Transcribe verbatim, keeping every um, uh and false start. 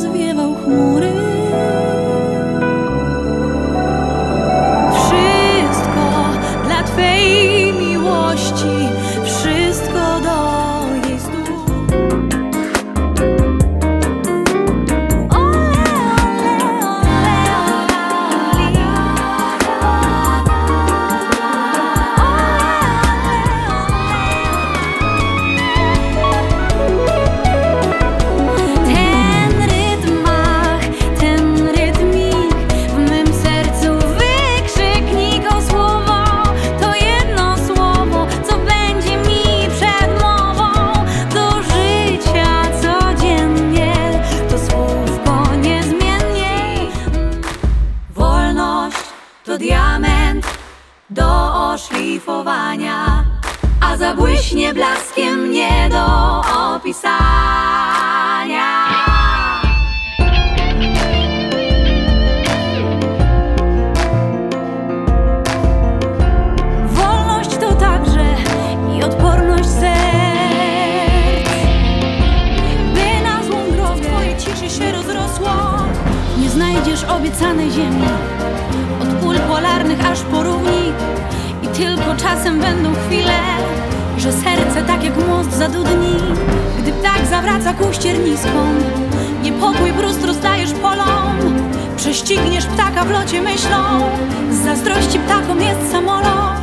rozwiewał chmury. Wszystko dla Twej miłości, wszystko do jej stóp. To diament do oszlifowania, a zabłyśnie blaskiem nie do opisania. Wolność to także i odporność serc, by na złą drogę Twoje ciszy się rozrosło. Nie znajdziesz obiecanej ziemi, od pól polarnych aż po równik. I tylko czasem będą chwile, że serce tak jak most zadudni. Gdy ptak zawraca ku ścierniskom, niepokój brust rozdajesz polom. Prześcigniesz ptaka w locie myślą, z zazdrości ptakom jest samolot.